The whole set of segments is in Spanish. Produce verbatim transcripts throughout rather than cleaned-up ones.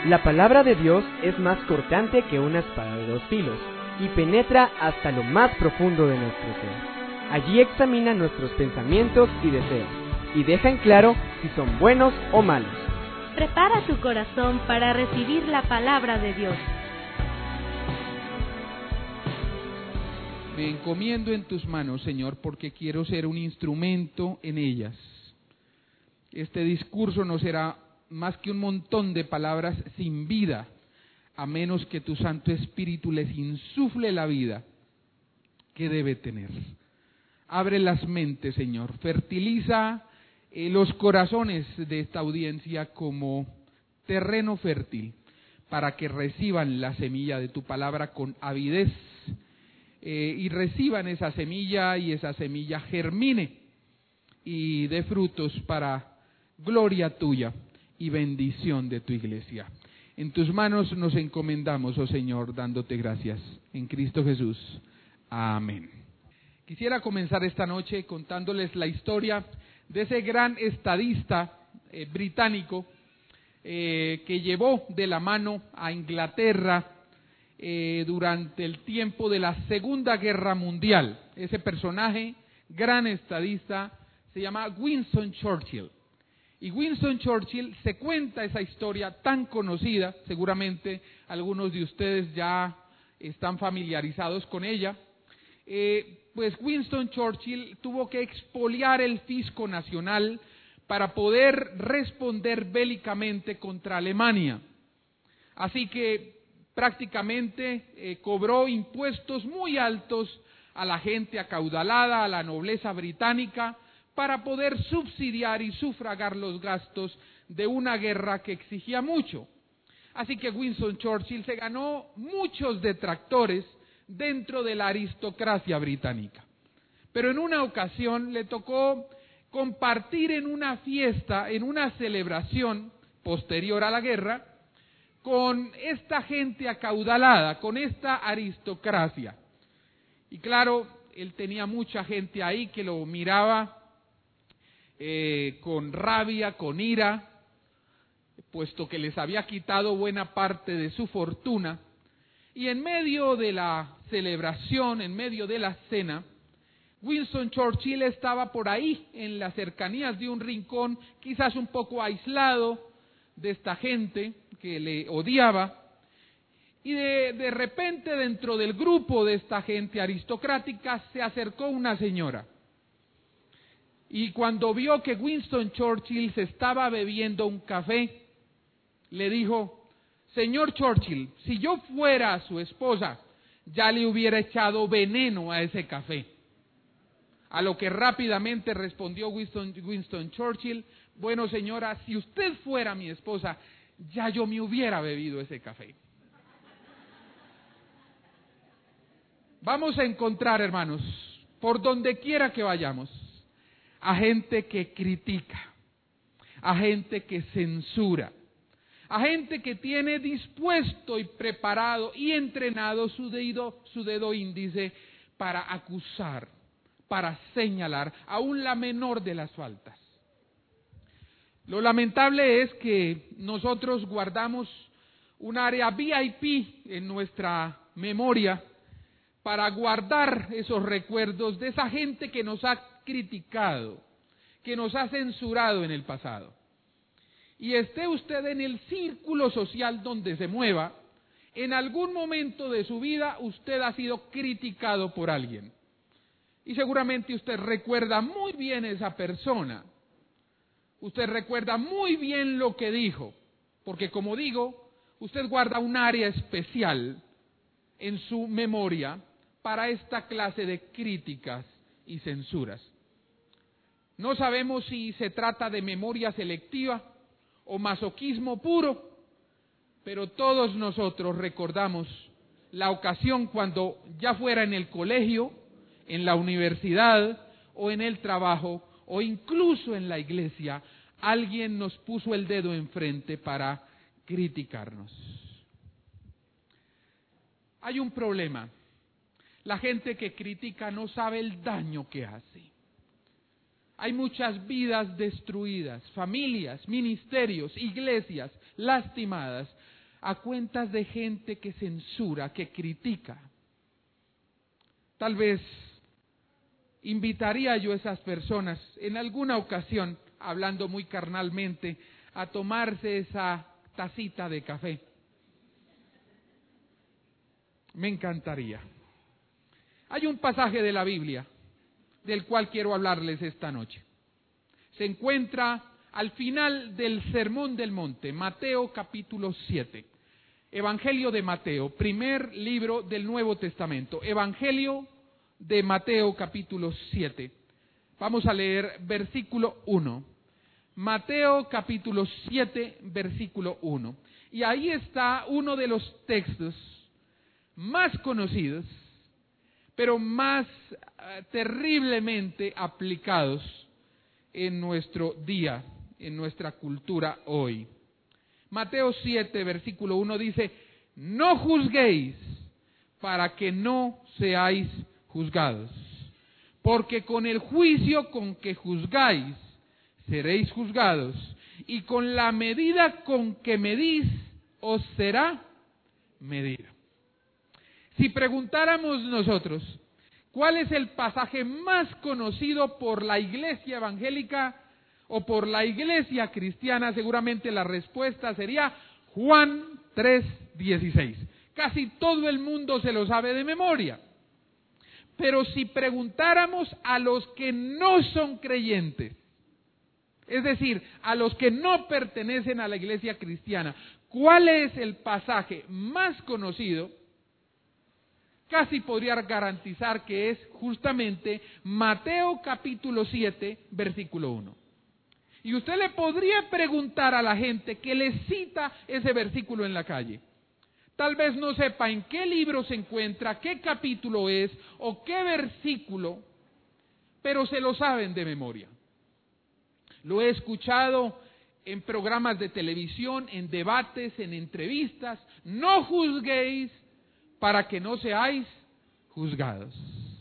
La palabra de Dios es más cortante que una espada de dos filos y penetra hasta lo más profundo de nuestro ser. Allí examina nuestros pensamientos y deseos y deja en claro si son buenos o malos. Prepara tu corazón para recibir la palabra de Dios. Me encomiendo en tus manos, Señor, porque quiero ser un instrumento en ellas. Este discurso no será más que un montón de palabras sin vida, a menos que tu Santo Espíritu les insufle la vida que debe tener. Abre las mentes, Señor, fertiliza eh, los corazones de esta audiencia como terreno fértil, para que reciban la semilla de tu palabra con avidez, eh, y reciban esa semilla y esa semilla germine y dé frutos para gloria tuya y bendición de tu iglesia. En tus manos nos encomendamos, oh Señor, dándote gracias. En Cristo Jesús. Amén. Quisiera comenzar esta noche contándoles la historia de ese gran estadista eh, británico eh, que llevó de la mano a Inglaterra eh, durante el tiempo de la Segunda Guerra Mundial. Ese personaje, gran estadista, se llama Winston Churchill. Y Winston Churchill, se cuenta esa historia tan conocida, seguramente algunos de ustedes ya están familiarizados con ella, eh, pues Winston Churchill tuvo que expoliar el fisco nacional para poder responder bélicamente contra Alemania. Así que prácticamente eh, cobró impuestos muy altos a la gente acaudalada, a la nobleza británica, para poder subsidiar y sufragar los gastos de una guerra que exigía mucho. Así que Winston Churchill se ganó muchos detractores dentro de la aristocracia británica. Pero en una ocasión le tocó compartir en una fiesta, en una celebración posterior a la guerra, con esta gente acaudalada, con esta aristocracia. Y claro, él tenía mucha gente ahí que lo miraba Eh, con rabia, con ira, puesto que les había quitado buena parte de su fortuna, y en medio de la celebración, en medio de la cena, Winston Churchill estaba por ahí, en las cercanías de un rincón, quizás un poco aislado de esta gente que le odiaba, y de, de repente dentro del grupo de esta gente aristocrática se acercó una señora. Y cuando vio que Winston Churchill se estaba bebiendo un café, le dijo: señor Churchill, si yo fuera su esposa, ya le hubiera echado veneno a ese café. A lo que rápidamente respondió Winston, Winston Churchill: bueno señora, si usted fuera mi esposa, ya yo me hubiera bebido ese café. Vamos a encontrar, hermanos, por donde quiera que vayamos, a gente que critica, a gente que censura, a gente que tiene dispuesto y preparado y entrenado su dedo, su dedo índice para acusar, para señalar aún la menor de las faltas. Lo lamentable es que nosotros guardamos un área V I P en nuestra memoria para guardar esos recuerdos de esa gente que nos ha criticado, que nos ha censurado en el pasado. Y esté usted en el círculo social donde se mueva, en algún momento de su vida usted ha sido criticado por alguien. Y seguramente usted recuerda muy bien esa persona. Usted recuerda muy bien lo que dijo, porque como digo, usted guarda un área especial en su memoria para esta clase de críticas y censuras. No sabemos si se trata de memoria selectiva o masoquismo puro, pero todos nosotros recordamos la ocasión cuando, ya fuera en el colegio, en la universidad o en el trabajo o incluso en la iglesia, alguien nos puso el dedo enfrente para criticarnos. Hay un problema. La gente que critica no sabe el daño que hace. Hay muchas vidas destruidas, familias, ministerios, iglesias lastimadas, a cuentas de gente que censura, que critica. Tal vez invitaría yo a esas personas en alguna ocasión, hablando muy carnalmente, a tomarse esa tacita de café. Me encantaría. Hay un pasaje de la Biblia del cual quiero hablarles esta noche. Se encuentra al final del Sermón del Monte, Mateo capítulo siete. Evangelio de Mateo, primer libro del Nuevo Testamento. Evangelio de Mateo capítulo siete. Vamos a leer versículo uno. Mateo capítulo siete, versículo uno. Y ahí está uno de los textos más conocidos, pero más uh, terriblemente aplicados en nuestro día, en nuestra cultura hoy. Mateo siete, versículo uno dice: no juzguéis para que no seáis juzgados, porque con el juicio con que juzgáis seréis juzgados, y con la medida con que medís os será medida. Si preguntáramos nosotros, ¿cuál es el pasaje más conocido por la iglesia evangélica o por la iglesia cristiana? Seguramente la respuesta sería Juan tres dieciséis. Casi todo el mundo se lo sabe de memoria. Pero si preguntáramos a los que no son creyentes, es decir, a los que no pertenecen a la iglesia cristiana, ¿cuál es el pasaje más conocido? Casi podría garantizar que es justamente Mateo capítulo siete, versículo uno. Y usted le podría preguntar a la gente que le cita ese versículo en la calle. Tal vez no sepa en qué libro se encuentra, qué capítulo es o qué versículo, pero se lo saben de memoria. Lo he escuchado en programas de televisión, en debates, en entrevistas. No juzguéis para que no seáis juzgados.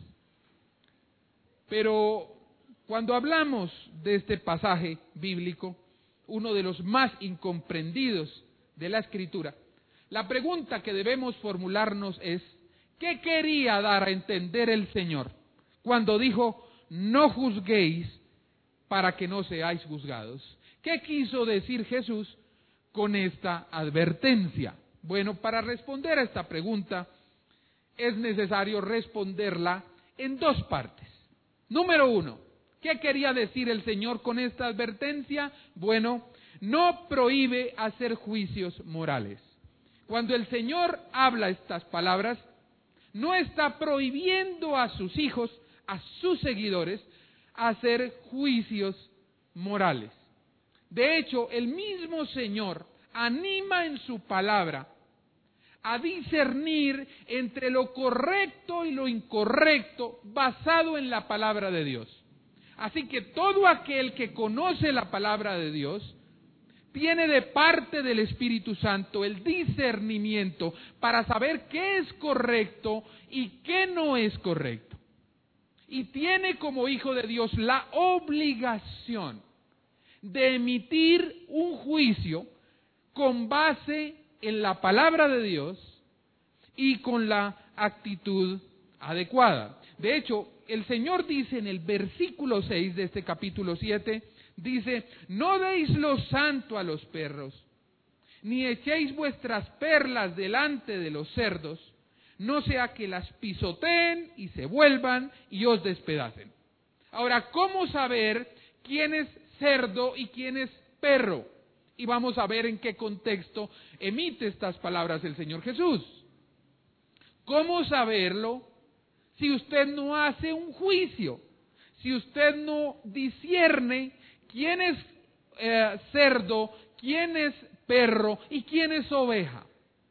Pero cuando hablamos de este pasaje bíblico, uno de los más incomprendidos de la Escritura, la pregunta que debemos formularnos es: ¿qué quería dar a entender el Señor cuando dijo no juzguéis para que no seáis juzgados? ¿Qué quiso decir Jesús con esta advertencia? Bueno, para responder a esta pregunta es necesario responderla en dos partes. Número uno, ¿qué quería decir el Señor con esta advertencia? Bueno, no prohíbe hacer juicios morales. Cuando el Señor habla estas palabras, no está prohibiendo a sus hijos, a sus seguidores, hacer juicios morales. De hecho, el mismo Señor anima en su palabra a discernir entre lo correcto y lo incorrecto basado en la palabra de Dios. Así que todo aquel que conoce la palabra de Dios tiene de parte del Espíritu Santo el discernimiento para saber qué es correcto y qué no es correcto. Y tiene como hijo de Dios la obligación de emitir un juicio con base en la palabra de Dios y con la actitud adecuada. De hecho, el Señor dice en el versículo seis de este capítulo siete, dice: no deis lo santo a los perros, ni echéis vuestras perlas delante de los cerdos, no sea que las pisoteen y se vuelvan y os despedacen. Ahora, ¿cómo saber quién es cerdo y quién es perro? Y vamos a ver en qué contexto emite estas palabras el Señor Jesús. ¿Cómo saberlo si usted no hace un juicio? Si usted no discierne quién es eh, cerdo, quién es perro y quién es oveja.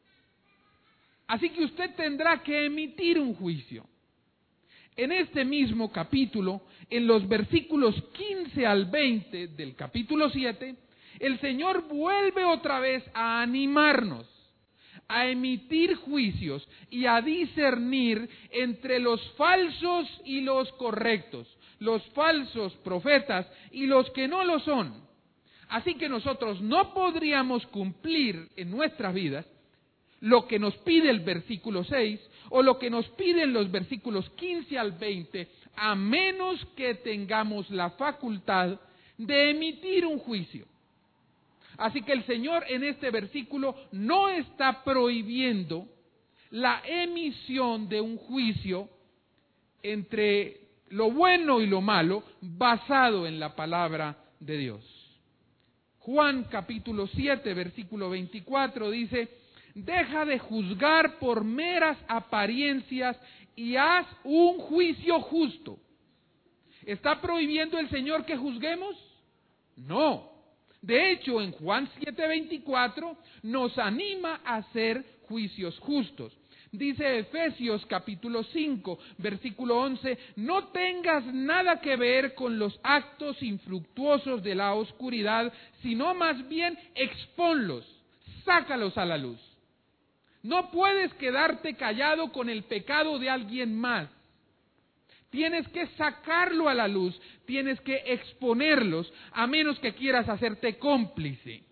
Así que usted tendrá que emitir un juicio. En este mismo capítulo, en los versículos quince al veinte del capítulo siete, el Señor vuelve otra vez a animarnos, a emitir juicios y a discernir entre los falsos y los correctos, los falsos profetas y los que no lo son. Así que nosotros no podríamos cumplir en nuestras vidas lo que nos pide el versículo seis o lo que nos piden los versículos quince al veinte, a menos que tengamos la facultad de emitir un juicio. Así que el Señor en este versículo no está prohibiendo la emisión de un juicio entre lo bueno y lo malo basado en la palabra de Dios. Juan capítulo siete, versículo veinticuatro dice: deja de juzgar por meras apariencias y haz un juicio justo. ¿Está prohibiendo el Señor que juzguemos? No. De hecho, en Juan siete veinticuatro nos anima a hacer juicios justos. Dice Efesios capítulo cinco, versículo once: no tengas nada que ver con los actos infructuosos de la oscuridad, sino más bien expónlos, sácalos a la luz. No puedes quedarte callado con el pecado de alguien más. Tienes que sacarlo a la luz, tienes que exponerlos, a menos que quieras hacerte cómplice.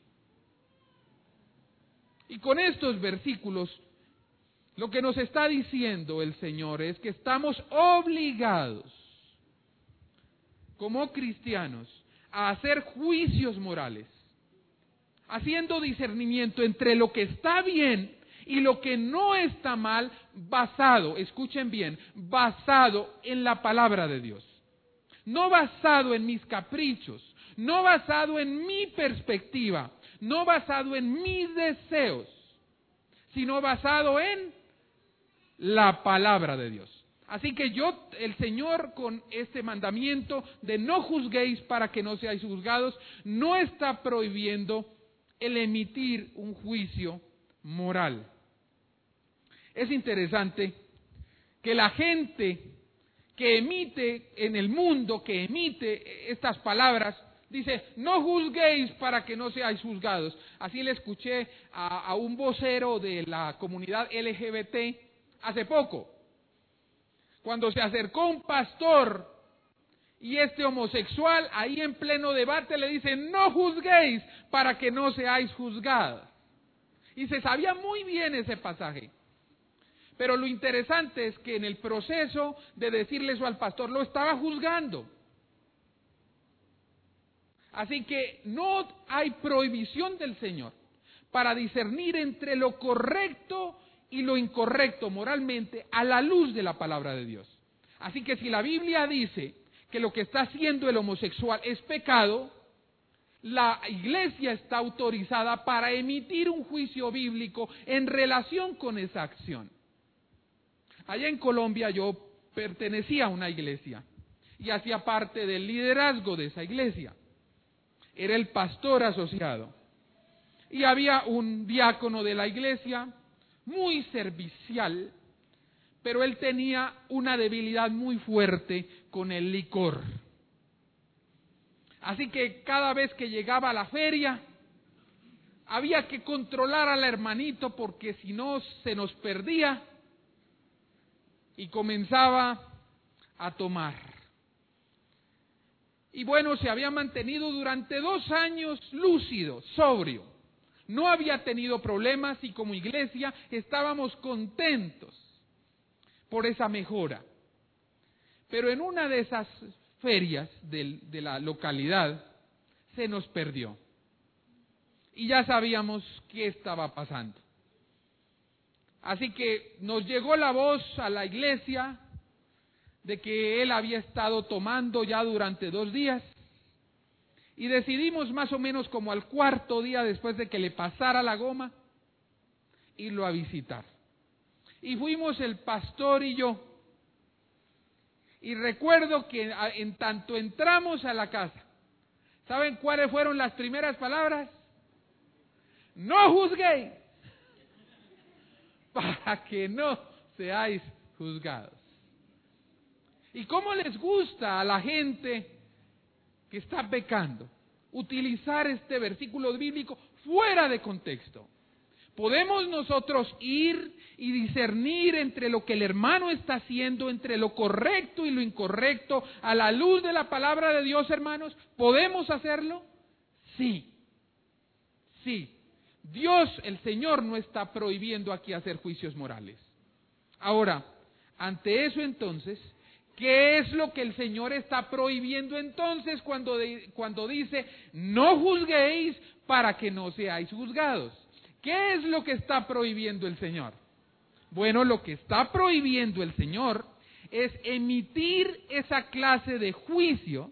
Y con estos versículos, lo que nos está diciendo el Señor es que estamos obligados, como cristianos, a hacer juicios morales, haciendo discernimiento entre lo que está bien y lo que no está mal, basado, escuchen bien, basado en la palabra de Dios. No basado en mis caprichos, no basado en mi perspectiva, no basado en mis deseos, sino basado en la palabra de Dios. Así que yo, el Señor, con este mandamiento de no juzguéis para que no seáis juzgados, no está prohibiendo el emitir un juicio moral. Es interesante que la gente que emite en el mundo, que emite estas palabras, dice: no juzguéis para que no seáis juzgados. Así le escuché a, a un vocero de la comunidad L G B T hace poco, cuando se acercó un pastor y este homosexual ahí en pleno debate le dice: no juzguéis para que no seáis juzgados. Y se sabía muy bien ese pasaje. Pero lo interesante es que en el proceso de decirle eso al pastor, lo estaba juzgando. Así que no hay prohibición del Señor para discernir entre lo correcto y lo incorrecto moralmente a la luz de la palabra de Dios. Así que si la Biblia dice que lo que está haciendo el homosexual es pecado, la iglesia está autorizada para emitir un juicio bíblico en relación con esa acción. Allá en Colombia yo pertenecía a una iglesia y hacía parte del liderazgo de esa iglesia. Era el pastor asociado. Y había un diácono de la iglesia muy servicial, pero él tenía una debilidad muy fuerte con el licor. Así que cada vez que llegaba a la feria, había que controlar al hermanito porque si no se nos perdía. Y comenzaba a tomar. Y bueno, se había mantenido durante dos años lúcido, sobrio. No había tenido problemas y como iglesia estábamos contentos por esa mejora. Pero en una de esas ferias de, de la localidad se nos perdió. Y ya sabíamos qué estaba pasando. Así que nos llegó la voz a la iglesia de que él había estado tomando ya durante dos días y decidimos más o menos como al cuarto día después de que le pasara la goma, irlo a visitar. Y fuimos el pastor y yo. Y recuerdo que en tanto entramos a la casa, ¿saben cuáles fueron las primeras palabras? No juzguéis, para que no seáis juzgados. ¿Y cómo les gusta a la gente que está pecando utilizar este versículo bíblico fuera de contexto? Podemos nosotros ir y discernir entre lo que el hermano está haciendo, entre lo correcto y lo incorrecto, a la luz de la palabra de Dios, hermanos. ¿Podemos hacerlo? Sí. Sí. Dios, el Señor, no está prohibiendo aquí hacer juicios morales. Ahora, ante eso entonces, ¿qué es lo que el Señor está prohibiendo entonces cuando, de, cuando dice, no juzguéis para que no seáis juzgados? ¿Qué es lo que está prohibiendo el Señor? Bueno, lo que está prohibiendo el Señor es emitir esa clase de juicio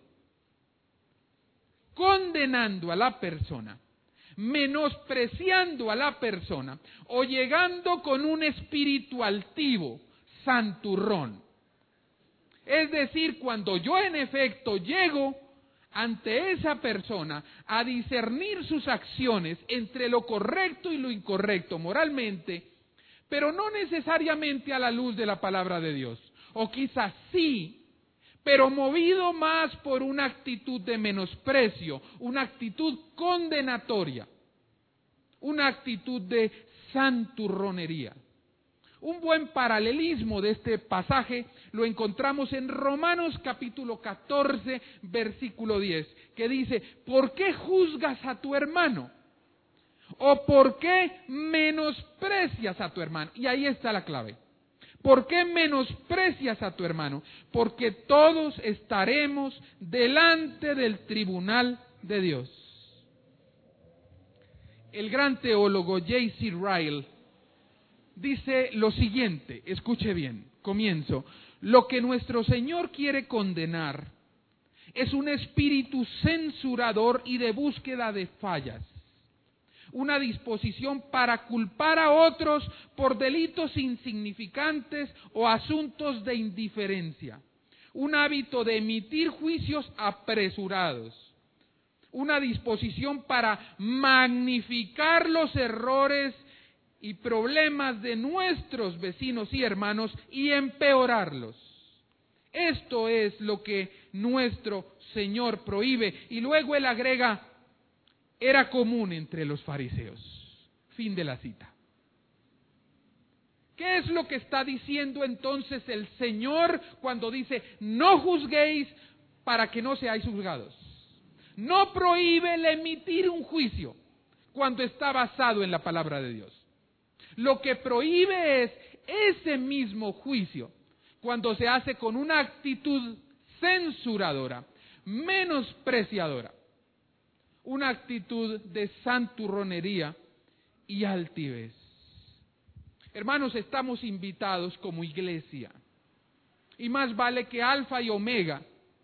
condenando a la persona, menospreciando a la persona o llegando con un espíritu altivo, santurrón. Es decir, cuando yo en efecto llego ante esa persona a discernir sus acciones entre lo correcto y lo incorrecto moralmente, pero no necesariamente a la luz de la palabra de Dios, o quizás sí, pero movido más por una actitud de menosprecio, una actitud condenatoria, una actitud de santurronería. Un buen paralelismo de este pasaje lo encontramos en Romanos capítulo catorce, versículo diez, que dice, ¿por qué juzgas a tu hermano? ¿O por qué menosprecias a tu hermano? Y ahí está la clave. ¿Por qué menosprecias a tu hermano? Porque todos estaremos delante del tribunal de Dios. El gran teólogo J C Ryle dice lo siguiente, escuche bien, comienzo. Lo que nuestro Señor quiere condenar es un espíritu censurador y de búsqueda de fallas. Una disposición para culpar a otros por delitos insignificantes o asuntos de indiferencia. Un hábito de emitir juicios apresurados. Una disposición para magnificar los errores y problemas de nuestros vecinos y hermanos y empeorarlos. Esto es lo que nuestro Señor prohíbe. Y luego él agrega, era común entre los fariseos. Fin de la cita. ¿Qué es lo que está diciendo entonces el Señor cuando dice, no juzguéis para que no seáis juzgados? No prohíbe el emitir un juicio cuando está basado en la palabra de Dios. Lo que prohíbe es ese mismo juicio cuando se hace con una actitud censuradora, menospreciadora, una actitud de santurronería y altivez. Hermanos, estamos invitados como iglesia, y más vale que Alfa y Omega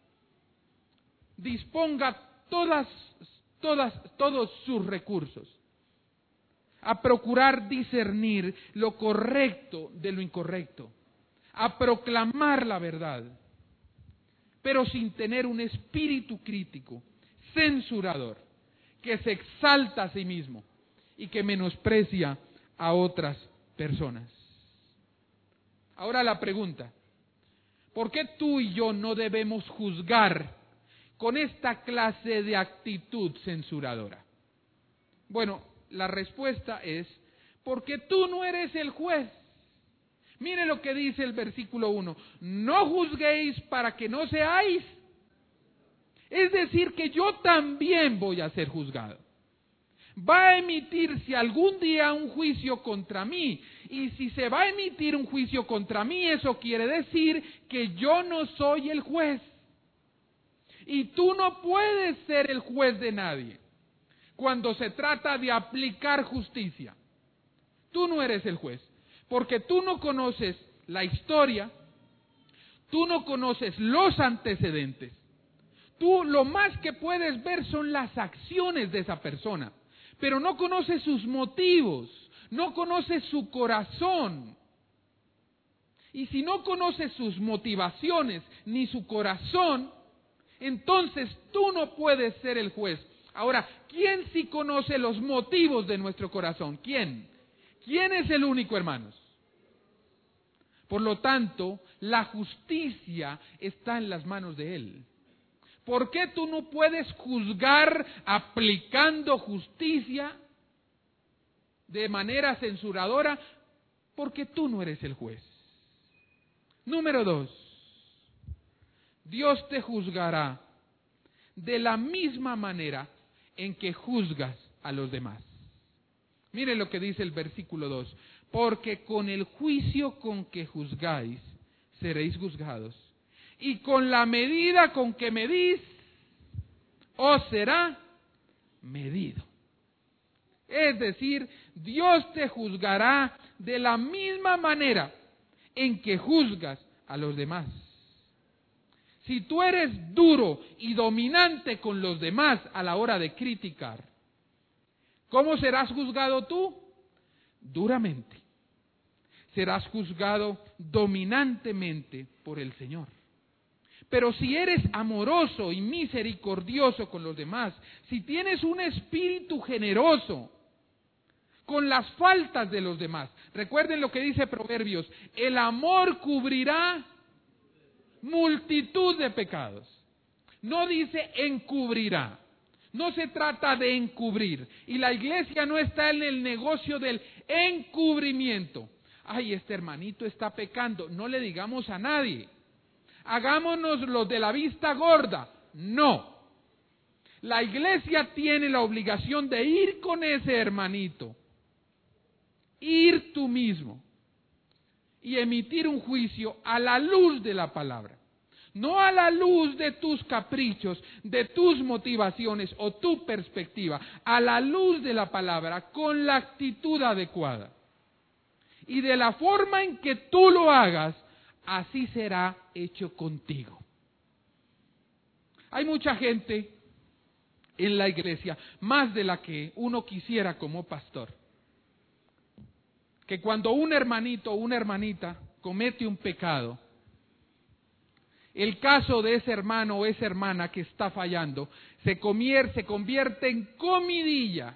disponga todas, todas, todos sus recursos a procurar discernir lo correcto de lo incorrecto, a proclamar la verdad, pero sin tener un espíritu crítico, censurador, que se exalta a sí mismo y que menosprecia a otras personas. Ahora la pregunta, ¿por qué tú y yo no debemos juzgar con esta clase de actitud censuradora? Bueno, la respuesta es, porque tú no eres el juez. Mire lo que dice el versículo uno, no juzguéis para que no seáis. Es decir, que yo también voy a ser juzgado. Va a emitirse algún día un juicio contra mí. Y si se va a emitir un juicio contra mí, eso quiere decir que yo no soy el juez. Y tú no puedes ser el juez de nadie cuando se trata de aplicar justicia. Tú no eres el juez, porque tú no conoces la historia, tú no conoces los antecedentes. Tú lo más que puedes ver son las acciones de esa persona, pero no conoces sus motivos, no conoces su corazón. Y si no conoces sus motivaciones ni su corazón, entonces tú no puedes ser el juez. Ahora, ¿quién sí conoce los motivos de nuestro corazón? ¿Quién? ¿Quién es el único, hermanos? Por lo tanto, la justicia está en las manos de Él. ¿Por qué tú no puedes juzgar aplicando justicia? de manera censuradora, porque tú no eres el juez. Número dos, Dios te juzgará de la misma manera en que juzgas a los demás. Miren lo que dice el versículo dos. Porque con el juicio con que juzgáis, seréis juzgados. Y con la medida con que medís, os será medido. Es decir, Dios te juzgará de la misma manera en que juzgas a los demás. Si tú eres duro y dominante con los demás a la hora de criticar, ¿cómo serás juzgado tú? Duramente. Serás juzgado dominantemente por el Señor. Pero si eres amoroso y misericordioso con los demás, si tienes un espíritu generoso con las faltas de los demás, recuerden lo que dice Proverbios, el amor cubrirá multitud de pecados. No dice encubrirá. No se trata de encubrir. Y la iglesia no está en el negocio del encubrimiento. Ay, este hermanito está pecando. No le digamos a nadie. Hagámonos los de la vista gorda. No. La iglesia tiene la obligación de ir con ese hermanito. Ir tú mismo. Y emitir un juicio a la luz de la palabra. No a la luz de tus caprichos, de tus motivaciones o tu perspectiva, a la luz de la palabra, con la actitud adecuada. Y de la forma en que tú lo hagas, así será hecho contigo. Hay mucha gente en la iglesia, más de la que uno quisiera como pastor, que cuando un hermanito o una hermanita comete un pecado, el caso de ese hermano o esa hermana que está fallando se, comier, se convierte en comidilla,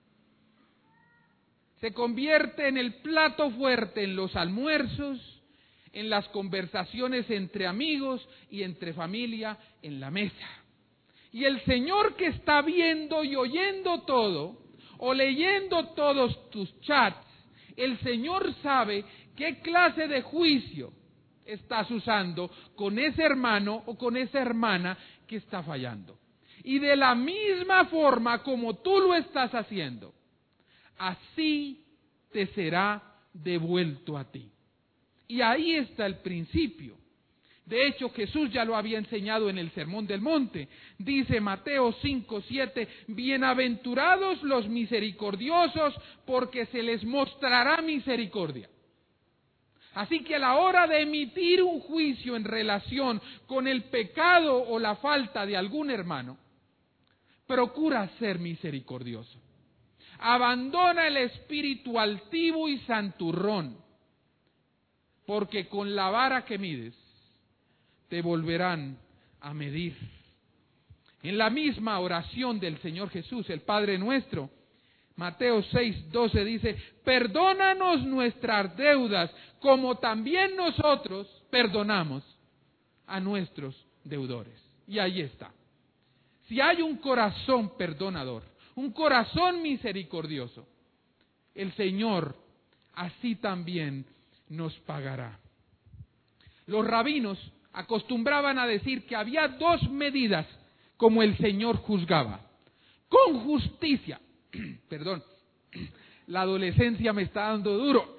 se convierte en el plato fuerte en los almuerzos, en las conversaciones entre amigos y entre familia en la mesa. Y el Señor que está viendo y oyendo todo, o leyendo todos tus chats, el Señor sabe qué clase de juicio estás usando con ese hermano o con esa hermana que está fallando. Y de la misma forma como tú lo estás haciendo, así te será devuelto a ti. Y ahí está el principio. De hecho, Jesús ya lo había enseñado en el Sermón del Monte. Dice Mateo cinco, siete, bienaventurados los misericordiosos, porque se les mostrará misericordia. Así que a la hora de emitir un juicio en relación con el pecado o la falta de algún hermano, procura ser misericordioso. Abandona el espíritu altivo y santurrón, porque con la vara que mides, te volverán a medir. En la misma oración del Señor Jesús, el Padre Nuestro, Mateo seis, doce dice, perdónanos nuestras deudas, como también nosotros perdonamos a nuestros deudores. Y ahí está. Si hay un corazón perdonador, un corazón misericordioso, el Señor así también nos pagará. Los rabinos acostumbraban a decir que había dos medidas como el Señor juzgaba. Con justicia. Perdón, la adolescencia me está dando duro.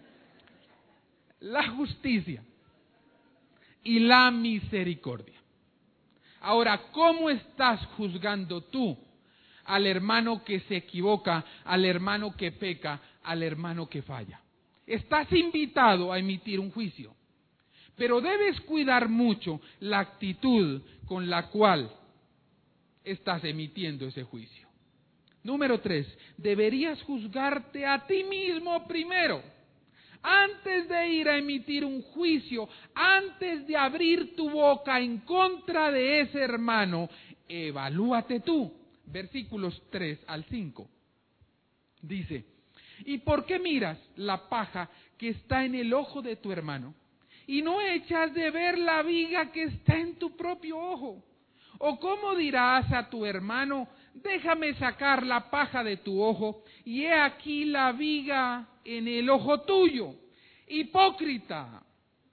La justicia y la misericordia. Ahora, ¿cómo estás juzgando tú al hermano que se equivoca, al hermano que peca, al hermano que falla? Estás invitado a emitir un juicio, pero debes cuidar mucho la actitud con la cual estás emitiendo ese juicio. Número tres, deberías juzgarte a ti mismo primero. Antes de ir a emitir un juicio, antes de abrir tu boca en contra de ese hermano, evalúate tú. Versículos tres al cinco. Dice, ¿y por qué miras la paja que está en el ojo de tu hermano y no echas de ver la viga que está en tu propio ojo? ¿O cómo dirás a tu hermano, déjame sacar la paja de tu ojo, y he aquí la viga en el ojo tuyo. Hipócrita,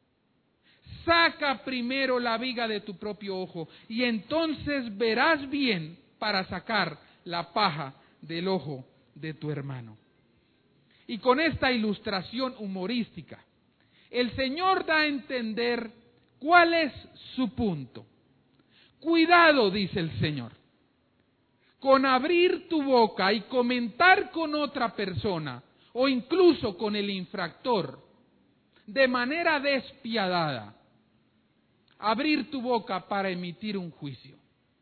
saca primero la viga de tu propio ojo, y entonces verás bien para sacar la paja del ojo de tu hermano. Y con esta ilustración humorística, el Señor da a entender cuál es su punto. Cuidado, dice el Señor, con abrir tu boca y comentar con otra persona, o incluso con el infractor, de manera despiadada, abrir tu boca para emitir un juicio.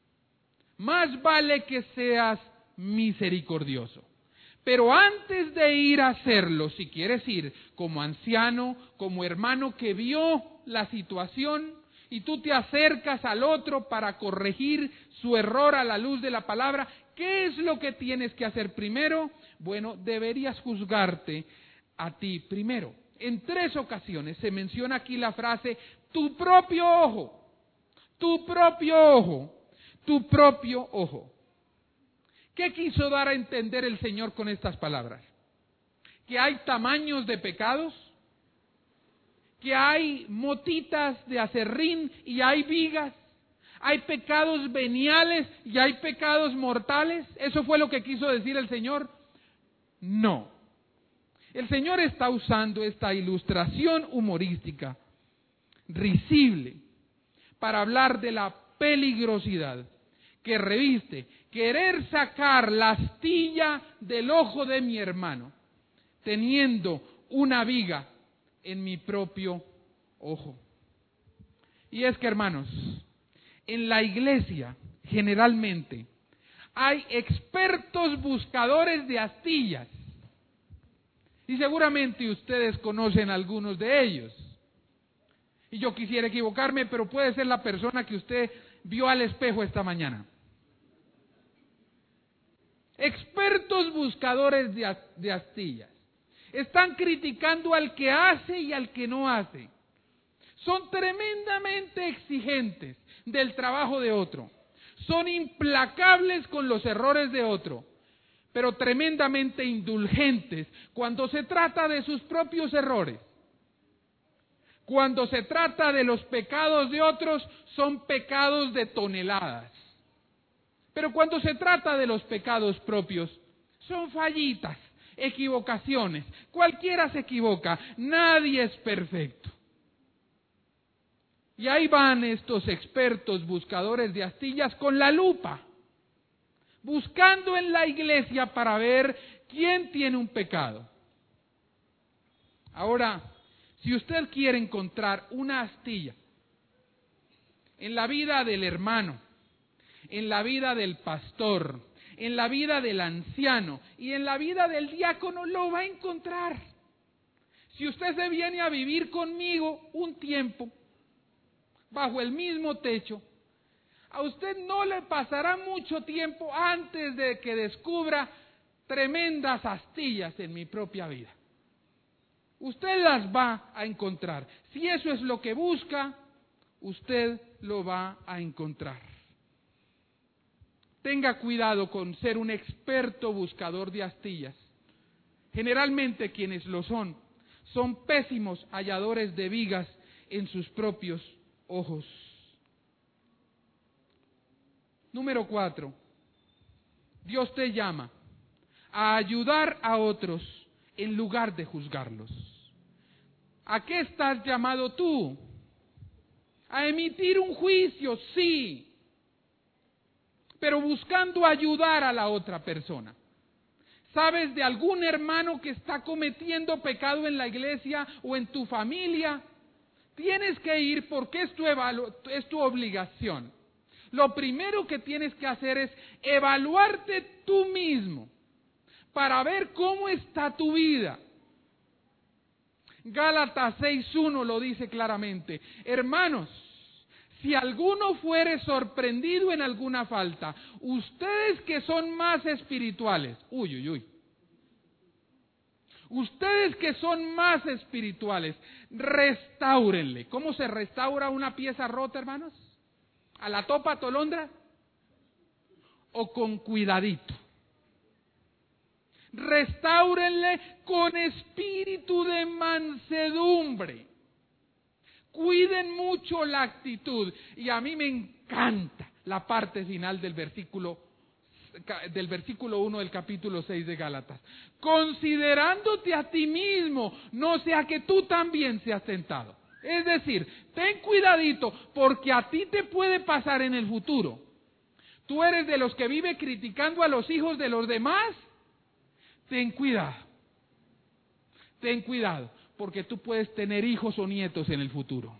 Más vale que seas misericordioso. Pero antes de ir a hacerlo, si quieres ir como anciano, como hermano que vio la situación, y tú te acercas al otro para corregir su error a la luz de la palabra, ¿qué es lo que tienes que hacer primero? Bueno, deberías juzgarte a ti primero. En tres ocasiones se menciona aquí la frase, tu propio ojo, tu propio ojo, tu propio ojo. ¿Qué quiso dar a entender el Señor con estas palabras? Que hay tamaños de pecados, que hay motitas de aserrín y hay vigas, hay pecados veniales y hay pecados mortales. ¿Eso fue lo que quiso decir el Señor? No. El Señor está usando esta ilustración humorística, risible, para hablar de la peligrosidad que reviste querer sacar la astilla del ojo de mi hermano, teniendo una viga en mi propio ojo. Y es que, hermanos, en la iglesia generalmente hay expertos buscadores de astillas, y seguramente ustedes conocen algunos de ellos. Y yo quisiera equivocarme, pero puede ser la persona que usted vio al espejo esta mañana. Expertos buscadores de, de astillas. Están criticando al que hace y al que no hace. Son tremendamente exigentes del trabajo de otro. Son implacables con los errores de otro, pero tremendamente indulgentes cuando se trata de sus propios errores. Cuando se trata de los pecados de otros, son pecados de toneladas. Pero cuando se trata de los pecados propios, son fallitas, equivocaciones. Cualquiera se equivoca, nadie es perfecto. Y ahí van estos expertos buscadores de astillas con la lupa, buscando en la iglesia para ver quién tiene un pecado. Ahora, si usted quiere encontrar una astilla en la vida del hermano, en la vida del pastor, en la vida del anciano y en la vida del diácono, lo va a encontrar. Si usted se viene a vivir conmigo un tiempo, bajo el mismo techo, a usted no le pasará mucho tiempo antes de que descubra tremendas astillas en mi propia vida. Usted las va a encontrar. Si eso es lo que busca, usted lo va a encontrar. Tenga cuidado con ser un experto buscador de astillas. Generalmente quienes lo son, son pésimos halladores de vigas en sus propios ojos. Número cuatro. Dios te llama a ayudar a otros en lugar de juzgarlos. ¿A qué estás llamado tú? A emitir un juicio, sí, pero buscando ayudar a la otra persona. ¿Sabes de algún hermano que está cometiendo pecado en la iglesia o en tu familia? Tienes que ir porque es tu, evalu- es tu obligación. Lo primero que tienes que hacer es evaluarte tú mismo para ver cómo está tu vida. Gálatas seis uno lo dice claramente. Hermanos, si alguno fuere sorprendido en alguna falta, ustedes que son más espirituales, uy, uy, uy, ustedes que son más espirituales, restáurenle. ¿Cómo se restaura una pieza rota, hermanos? ¿A la topa tolondra? o con cuidadito. Restáurenle con espíritu de mansedumbre. Cuiden mucho la actitud. Y a mí me encanta la parte final del versículo del versículo uno del capítulo seis de Gálatas. Considerándote a ti mismo, no sea que tú también seas tentado. Es decir, ten cuidadito, porque a ti te puede pasar en el futuro. Tú eres de los que vive criticando a los hijos de los demás. Ten cuidado. Ten cuidado, porque tú puedes tener hijos o nietos en el futuro.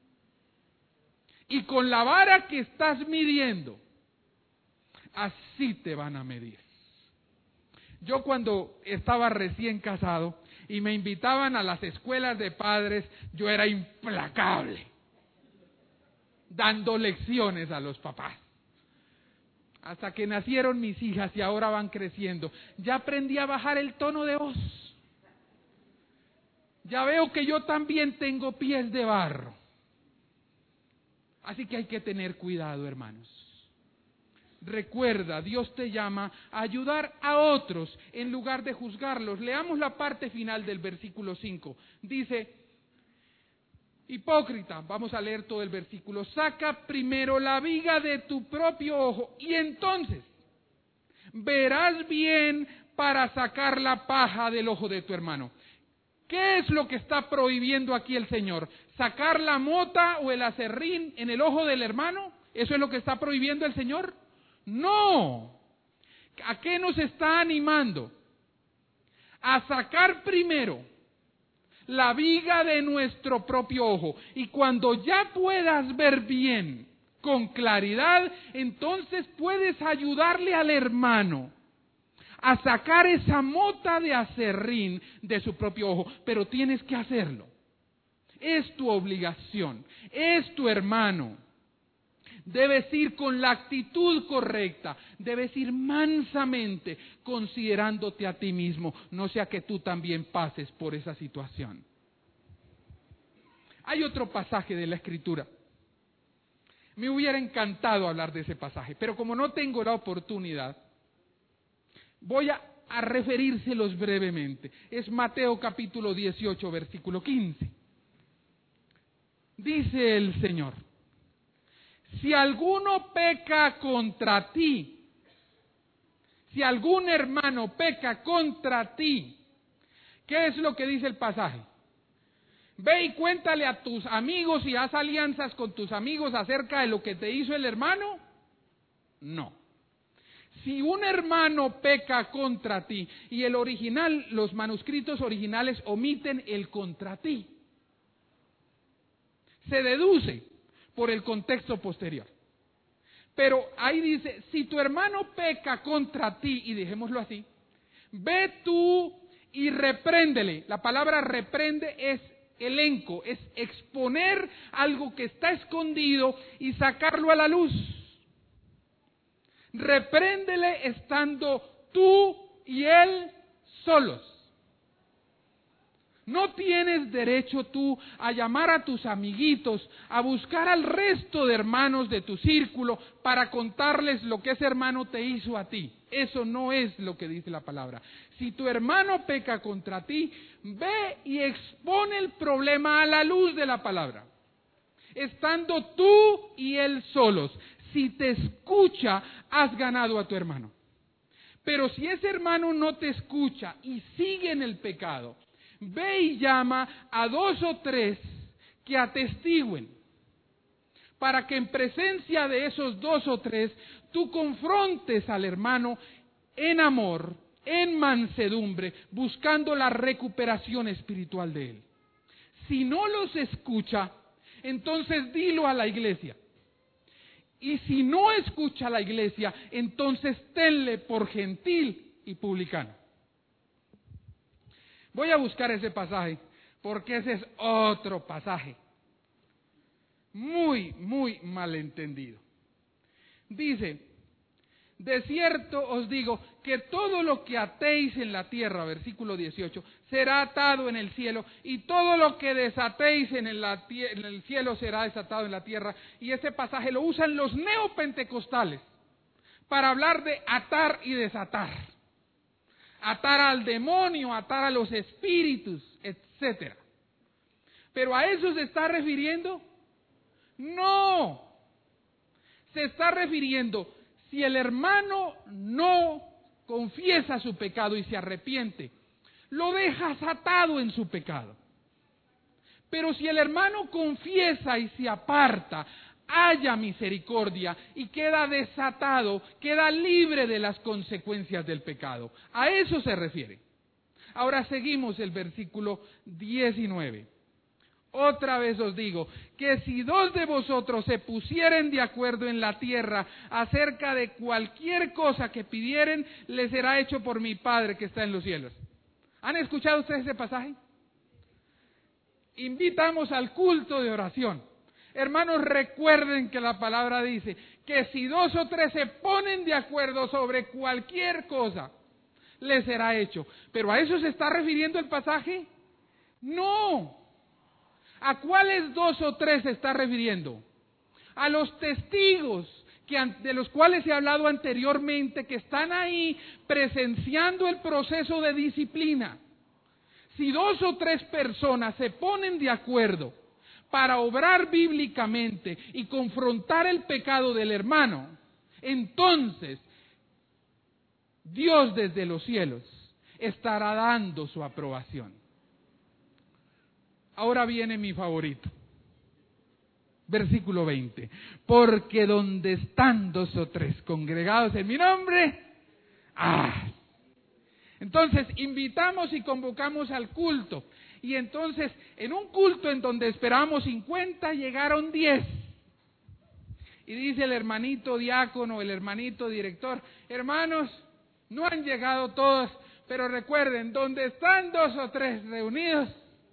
Y con la vara que estás midiendo, así te van a medir. Yo cuando estaba recién casado y me invitaban a las escuelas de padres, yo era implacable, dando lecciones a los papás. Hasta que nacieron mis hijas y ahora van creciendo, ya aprendí a bajar el tono de voz. Ya veo que yo también tengo pies de barro. Así que hay que tener cuidado, hermanos. Recuerda, Dios te llama a ayudar a otros en lugar de juzgarlos. Leamos la parte final del versículo cinco. Dice, hipócrita, vamos a leer todo el versículo. Saca primero la viga de tu propio ojo y entonces verás bien para sacar la paja del ojo de tu hermano. ¿Qué es lo que está prohibiendo aquí el Señor? ¿Sacar la mota o el aserrín en el ojo del hermano? ¿Eso es lo que está prohibiendo el Señor? No. ¿A qué nos está animando? A sacar primero la viga de nuestro propio ojo. Y cuando ya puedas ver bien, con claridad, entonces puedes ayudarle al hermano a sacar esa mota de aserrín de su propio ojo. Pero tienes que hacerlo. Es tu obligación. Es tu hermano. Debes ir con la actitud correcta, debes ir mansamente, considerándote a ti mismo, no sea que tú también pases por esa situación. Hay otro pasaje de la Escritura. Me hubiera encantado hablar de ese pasaje, pero como no tengo la oportunidad, voy a, a referírselos brevemente. Es Mateo capítulo dieciocho, versículo quince. Dice el Señor: si alguno peca contra ti, si algún hermano peca contra ti, ¿qué es lo que dice el pasaje? Ve y cuéntale a tus amigos y haz alianzas con tus amigos acerca de lo que te hizo el hermano. No. Si un hermano peca contra ti, y el original, los manuscritos originales omiten el contra ti, se deduce por el contexto posterior. Pero ahí dice, si tu hermano peca contra ti, y dejémoslo así, ve tú y repréndele. La palabra reprende es elenco, es exponer algo que está escondido y sacarlo a la luz. Repréndele estando tú y él solos. No tienes derecho tú a llamar a tus amiguitos, a buscar al resto de hermanos de tu círculo para contarles lo que ese hermano te hizo a ti. Eso no es lo que dice la palabra. Si tu hermano peca contra ti, ve y expone el problema a la luz de la palabra. Estando tú y él solos. Si te escucha, has ganado a tu hermano. Pero si ese hermano no te escucha y sigue en el pecado, ve y llama a dos o tres que atestiguen, para que en presencia de esos dos o tres tú confrontes al hermano en amor, en mansedumbre, buscando la recuperación espiritual de él. Si no los escucha, entonces dilo a la iglesia. Y si no escucha a la iglesia, entonces tenle por gentil y publicano. Voy a buscar ese pasaje, porque ese es otro pasaje muy, muy malentendido. Dice, de cierto os digo que todo lo que atéis en la tierra, versículo dieciocho, será atado en el cielo, y todo lo que desatéis en el, en el cielo será desatado en la tierra. Y ese pasaje lo usan los neopentecostales para hablar de atar y desatar. Atar al demonio, atar a los espíritus, etcétera. ¿Pero a eso se está refiriendo? No. Se está refiriendo, si el hermano no confiesa su pecado y se arrepiente, lo dejas atado en su pecado. Pero si el hermano confiesa y se aparta, haya misericordia y queda desatado, queda libre de las consecuencias del pecado. A eso se refiere. Ahora seguimos el versículo diecinueve. Otra vez os digo, que si dos de vosotros se pusieren de acuerdo en la tierra acerca de cualquier cosa que pidieren, les será hecho por mi Padre que está en los cielos. ¿Han escuchado ustedes ese pasaje? Invitamos al culto de oración. Hermanos, recuerden que la palabra dice que si dos o tres se ponen de acuerdo sobre cualquier cosa, les será hecho. ¿Pero a eso se está refiriendo el pasaje? No. ¿A cuáles dos o tres se está refiriendo? A los testigos que, de los cuales se ha hablado anteriormente, que están ahí presenciando el proceso de disciplina. Si dos o tres personas se ponen de acuerdo para obrar bíblicamente y confrontar el pecado del hermano, entonces Dios desde los cielos estará dando su aprobación. Ahora viene mi favorito. Versículo veinte. Porque donde están dos o tres congregados en mi nombre, ¡ah! Entonces invitamos y convocamos al culto. Y entonces en un culto en donde esperábamos cincuenta, llegaron diez. Y dice el hermanito diácono, el hermanito director, hermanos, no han llegado todos, pero recuerden, donde están dos o tres reunidos,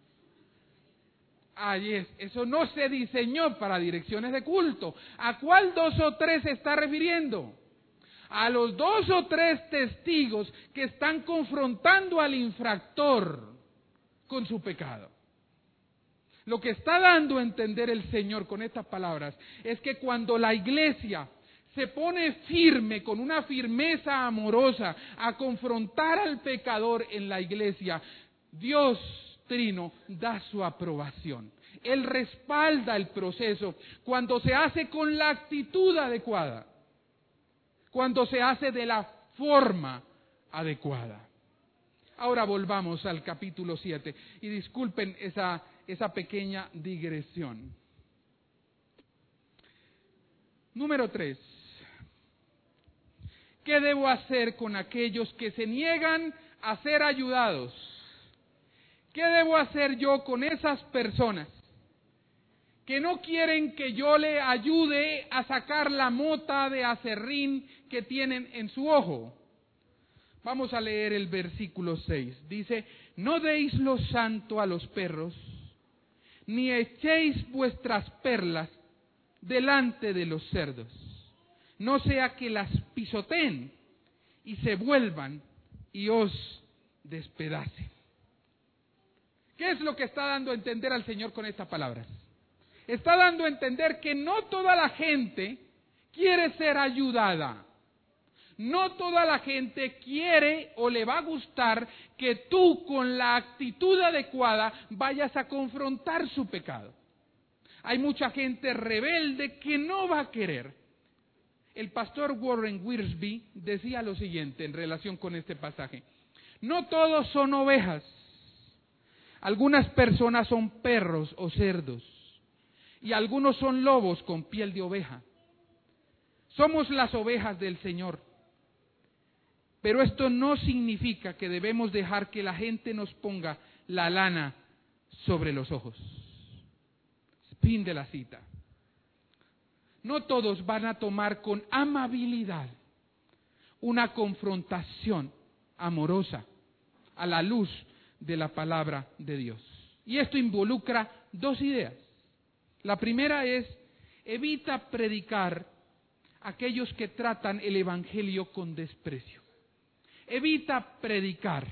ahí es. Eso no se diseñó para direcciones de culto. ¿A cuál dos o tres se está refiriendo? A los dos o tres testigos que están confrontando al infractor con su pecado. Lo que está dando a entender el Señor con estas palabras es que cuando la iglesia se pone firme, con una firmeza amorosa, a confrontar al pecador en la iglesia, Dios Trino da su aprobación. Él respalda el proceso cuando se hace con la actitud adecuada, cuando se hace de la forma adecuada. Ahora volvamos al capítulo siete y disculpen esa, esa pequeña digresión. Número tres. ¿Qué debo hacer con aquellos que se niegan a ser ayudados? ¿Qué debo hacer yo con esas personas que no quieren que yo le ayude a sacar la mota de aserrín que tienen en su ojo? Vamos a leer el versículo seis. Dice, no deis lo santo a los perros, ni echéis vuestras perlas delante de los cerdos, no sea que las pisoteen y se vuelvan y os despedacen. ¿Qué es lo que está dando a entender al Señor con estas palabras? Está dando a entender que no toda la gente quiere ser ayudada. No toda la gente quiere o le va a gustar que tú con la actitud adecuada vayas a confrontar su pecado. Hay mucha gente rebelde que no va a querer. El pastor Warren Wiersbe decía lo siguiente en relación con este pasaje. No todos son ovejas. Algunas personas son perros o cerdos. Y algunos son lobos con piel de oveja. Somos las ovejas del Señor. Pero esto no significa que debemos dejar que la gente nos ponga la lana sobre los ojos. Fin de la cita. No todos van a tomar con amabilidad una confrontación amorosa a la luz de la palabra de Dios. Y esto involucra dos ideas. La primera es, evita predicar a aquellos que tratan el evangelio con desprecio. Evita predicar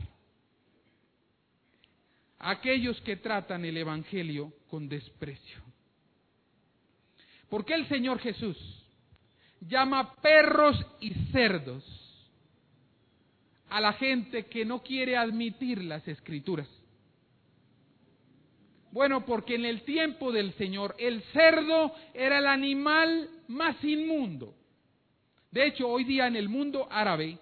a aquellos que tratan el evangelio con desprecio. Porque el Señor Jesús llama perros y cerdos a la gente que no quiere admitir las Escrituras? Bueno, porque en el tiempo del Señor el cerdo era el animal más inmundo. De hecho, hoy día en el mundo árabe,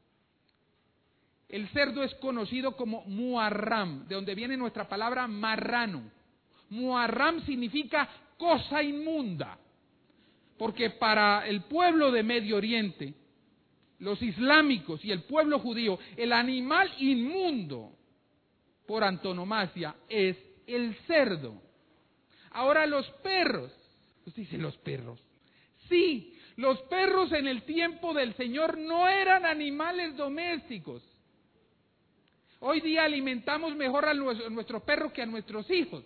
el cerdo es conocido como muharram, de donde viene nuestra palabra marrano. Muharram significa cosa inmunda, porque para el pueblo de Medio Oriente, los islámicos y el pueblo judío, el animal inmundo por antonomasia es el cerdo. Ahora los perros, usted dice los perros, sí, los perros en el tiempo del Señor no eran animales domésticos. Hoy día alimentamos mejor a nuestros perros que a nuestros hijos.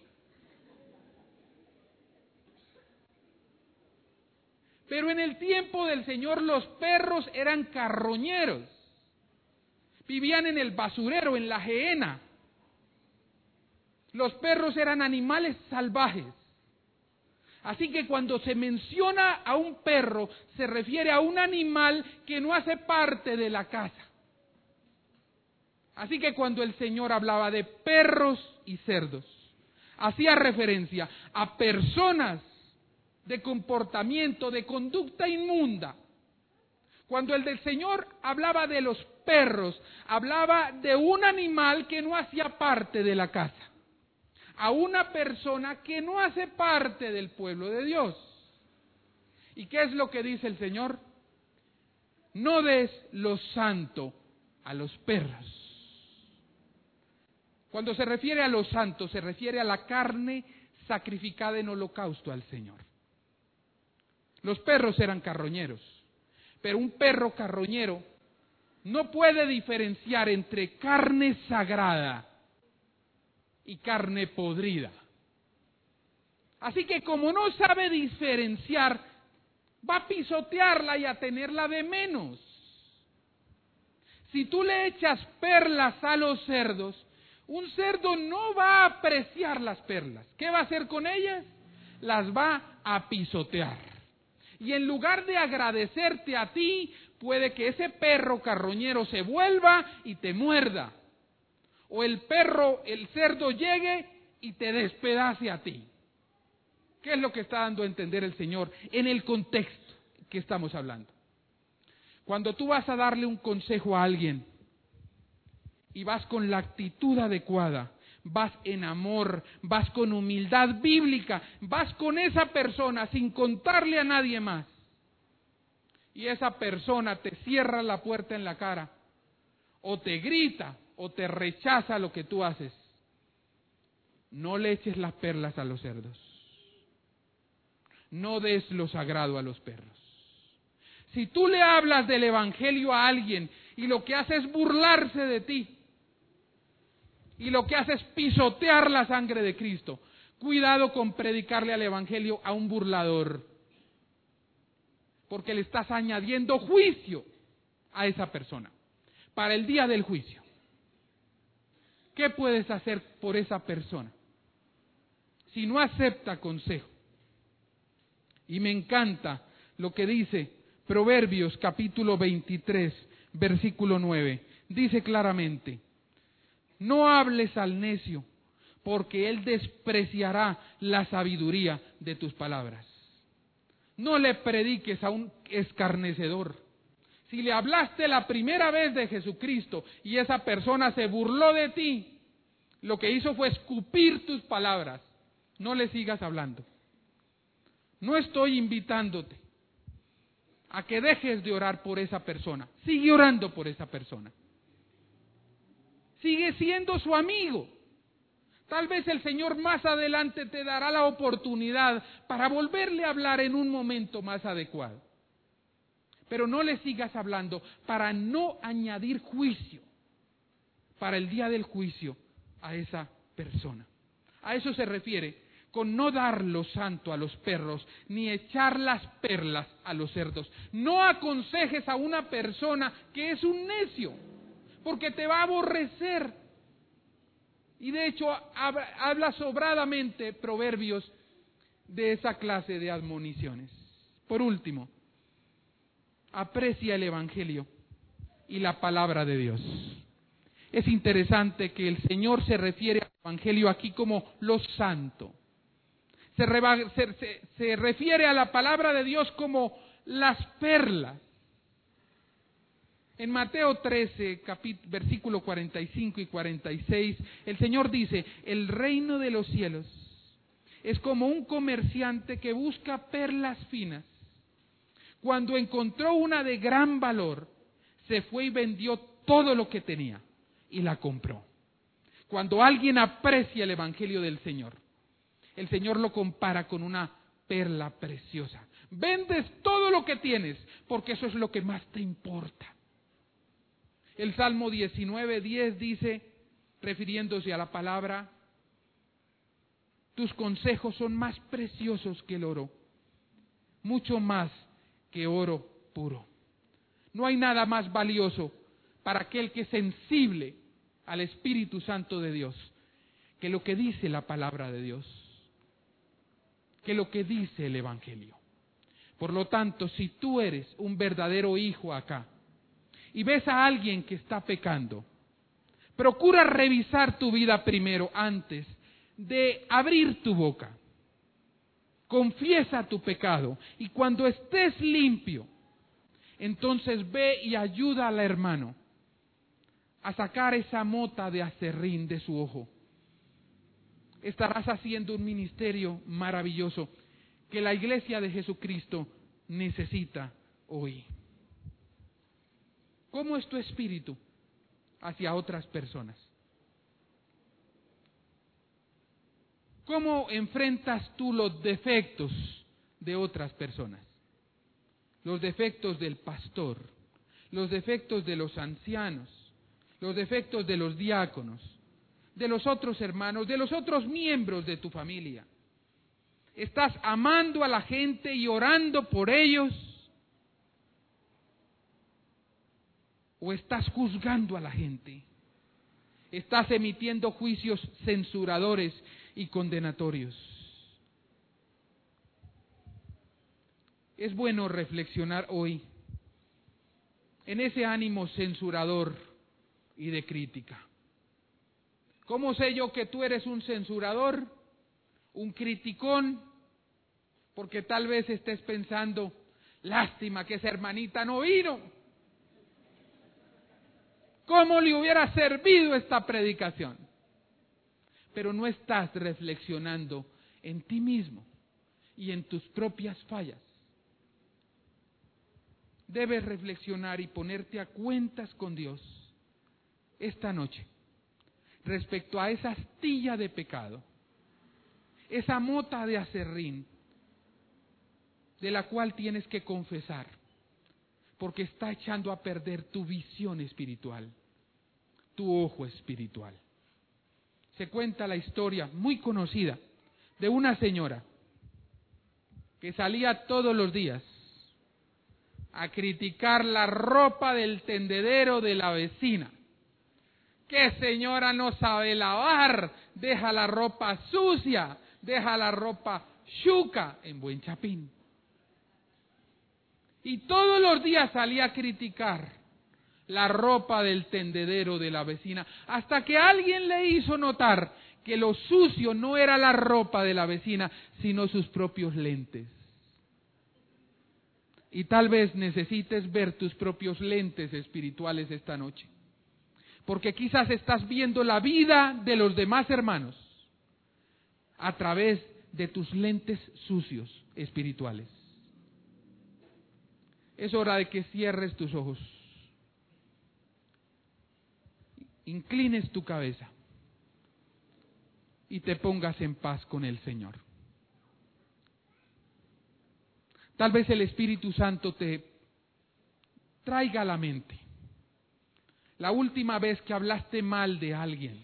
Pero en el tiempo del Señor los perros eran carroñeros. Vivían en el basurero, en la gehenna. Los perros eran animales salvajes. Así que cuando se menciona a un perro, se refiere a un animal que no hace parte de la casa. Así que cuando el Señor hablaba de perros y cerdos, hacía referencia a personas de comportamiento, de conducta inmunda. Cuando el del Señor hablaba de los perros, hablaba de un animal que no hacía parte de la casa, a una persona que no hace parte del pueblo de Dios. ¿Y qué es lo que dice el Señor? No des lo santo a los perros. Cuando se refiere a lo santo, se refiere a la carne sacrificada en holocausto al Señor. Los perros eran carroñeros, pero un perro carroñero no puede diferenciar entre carne sagrada y carne podrida. Así que como no sabe diferenciar, va a pisotearla y a tenerla de menos. Si tú le echas perlas a los cerdos, un cerdo no va a apreciar las perlas. ¿Qué va a hacer con ellas? Las va a pisotear. Y en lugar de agradecerte a ti, puede que ese perro carroñero se vuelva y te muerda. O el perro, el cerdo llegue y te despedace a ti. ¿Qué es lo que está dando a entender el Señor en el contexto que estamos hablando? Cuando tú vas a darle un consejo a alguien y vas con la actitud adecuada, vas en amor, vas con humildad bíblica, vas con esa persona sin contarle a nadie más, y esa persona te cierra la puerta en la cara, o te grita, o te rechaza lo que tú haces, no le eches las perlas a los cerdos, no des lo sagrado a los perros. Si tú le hablas del evangelio a alguien y lo que hace es burlarse de ti, y lo que hace es pisotear la sangre de Cristo, cuidado con predicarle al evangelio a un burlador, porque le estás añadiendo juicio a esa persona para el día del juicio. ¿Qué puedes hacer por esa persona si no acepta consejo? Y me encanta lo que dice Proverbios capítulo veintitrés, versículo nueve. Dice claramente: no hables al necio, porque él despreciará la sabiduría de tus palabras. No le prediques a un escarnecedor. Si le hablaste la primera vez de Jesucristo y esa persona se burló de ti, lo que hizo fue escupir tus palabras. No le sigas hablando. No estoy invitándote a que dejes de orar por esa persona. Sigue orando por esa persona. Sigue siendo su amigo. Tal vez el Señor más adelante te dará la oportunidad para volverle a hablar en un momento más adecuado. Pero no le sigas hablando para no añadir juicio para el día del juicio a esa persona. A eso se refiere con no dar lo santo a los perros, ni echar las perlas a los cerdos. No aconsejes a una persona que es un necio, porque te va a aborrecer. Y de hecho habla sobradamente Proverbios de esa clase de admoniciones. Por último, aprecia el Evangelio y la palabra de Dios. Es interesante que el Señor se refiere al Evangelio aquí como lo santo. Se, reba, se, se, se refiere a la palabra de Dios como las perlas. En Mateo trece, capítulo, versículo cuarenta y cinco y cuarenta y seis, el Señor dice, el reino de los cielos es como un comerciante que busca perlas finas. Cuando encontró una de gran valor, se fue y vendió todo lo que tenía y la compró. Cuando alguien aprecia el Evangelio del Señor, el Señor lo compara con una perla preciosa. Vendes todo lo que tienes, porque eso es lo que más te importa. El Salmo diecinueve diez dice, refiriéndose a la palabra, tus consejos son más preciosos que el oro, mucho más que oro puro. No hay nada más valioso para aquel que es sensible al Espíritu Santo de Dios que lo que dice la palabra de Dios, que lo que dice el Evangelio. Por lo tanto, si tú eres un verdadero hijo acá y ves a alguien que está pecando, procura revisar tu vida primero antes de abrir tu boca. Confiesa tu pecado y cuando estés limpio, entonces ve y ayuda al hermano a sacar esa mota de aserrín de su ojo. Estarás haciendo un ministerio maravilloso que la iglesia de Jesucristo necesita hoy. ¿Cómo es tu espíritu hacia otras personas? ¿Cómo enfrentas tú los defectos de otras personas? Los defectos del pastor, los defectos de los ancianos, los defectos de los diáconos, de los otros hermanos, de los otros miembros de tu familia. ¿Estás amando a la gente y orando por ellos? ¿O estás juzgando a la gente? ¿Estás emitiendo juicios censuradores y condenatorios? Es bueno reflexionar hoy en ese ánimo censurador y de crítica. ¿Cómo sé yo que tú eres un censurador, un criticón? Porque tal vez estés pensando, lástima que esa hermanita no vino. ¿Cómo le hubiera servido esta predicación? Pero no estás reflexionando en ti mismo y en tus propias fallas. Debes reflexionar y ponerte a cuentas con Dios esta noche respecto a esa astilla de pecado, esa mota de aserrín de la cual tienes que confesar, porque está echando a perder tu visión espiritual, tu ojo espiritual. Se cuenta la historia muy conocida de una señora que salía todos los días a criticar la ropa del tendedero de la vecina. ¿Qué señora no sabe lavar? Deja la ropa sucia, deja la ropa chuca, en buen chapín. Y todos los días salía a criticar la ropa del tendedero de la vecina, hasta que alguien le hizo notar que lo sucio no era la ropa de la vecina, sino sus propios lentes. Y tal vez necesites ver tus propios lentes espirituales esta noche, porque quizás estás viendo la vida de los demás hermanos a través de tus lentes sucios espirituales. Es hora de que cierres tus ojos, inclines tu cabeza y te pongas en paz con el Señor. Tal vez el Espíritu Santo te traiga a la mente la última vez que hablaste mal de alguien.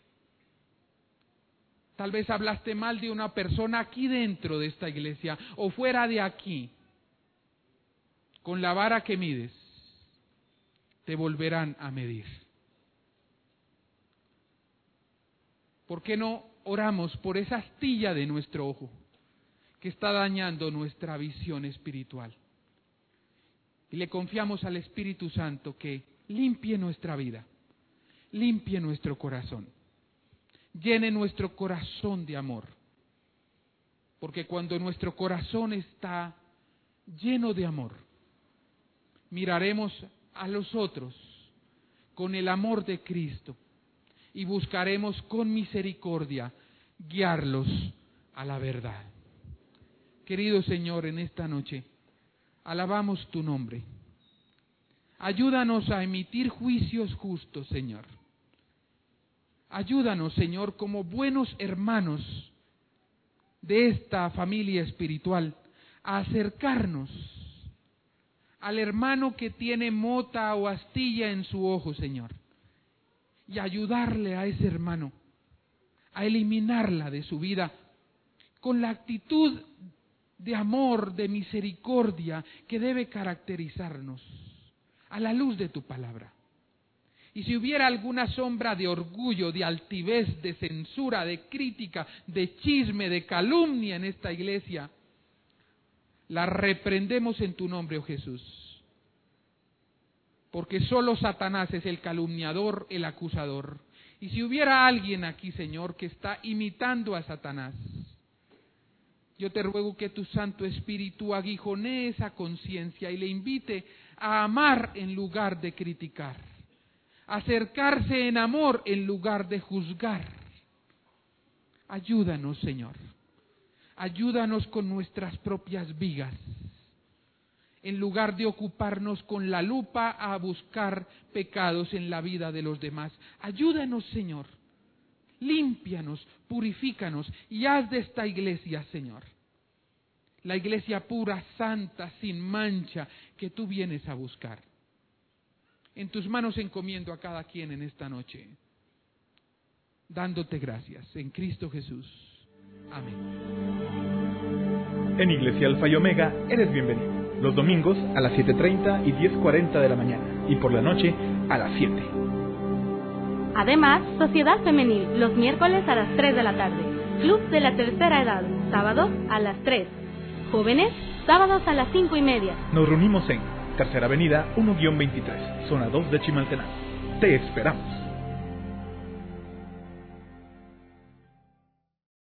Tal vez hablaste mal de una persona aquí dentro de esta iglesia o fuera de aquí. Con la vara que mides, te volverán a medir. ¿Por qué no oramos por esa astilla de nuestro ojo que está dañando nuestra visión espiritual? Y le confiamos al Espíritu Santo que limpie nuestra vida, limpie nuestro corazón, llene nuestro corazón de amor. Porque cuando nuestro corazón está lleno de amor, miraremos a los otros con el amor de Cristo y buscaremos con misericordia guiarlos a la verdad. Querido Señor, en esta noche alabamos tu nombre. Ayúdanos a emitir juicios justos, Señor. Ayúdanos, Señor, como buenos hermanos de esta familia espiritual, a acercarnos al hermano que tiene mota o astilla en su ojo, Señor, y ayudarle a ese hermano a eliminarla de su vida con la actitud de amor, de misericordia que debe caracterizarnos a la luz de tu palabra. Y si hubiera alguna sombra de orgullo, de altivez, de censura, de crítica, de chisme, de calumnia en esta iglesia, la reprendemos en tu nombre, oh Jesús. Porque solo Satanás es el calumniador, el acusador. Y si hubiera alguien aquí, Señor, que está imitando a Satanás, yo te ruego que tu Santo Espíritu aguijonee esa conciencia y le invite a amar en lugar de criticar, a acercarse en amor en lugar de juzgar. Ayúdanos, Señor. Ayúdanos con nuestras propias vigas, en lugar de ocuparnos con la lupa a buscar pecados en la vida de los demás. Ayúdanos, Señor. Límpianos, purifícanos y haz de esta iglesia, Señor, la iglesia pura, santa, sin mancha, que tú vienes a buscar. En tus manos encomiendo a cada quien en esta noche, dándote gracias. En Cristo Jesús. Amén. En Iglesia Alfa y Omega eres bienvenido. Los domingos a las siete treinta y diez cuarenta de la mañana y por la noche a las siete. Además, Sociedad Femenil, los miércoles a las tres de la tarde. Club de la Tercera Edad, sábados a las tres. Jóvenes, sábados a las cinco y media. Nos reunimos en Tercera Avenida uno guión veintitrés, zona dos de Chimaltenango. Te esperamos.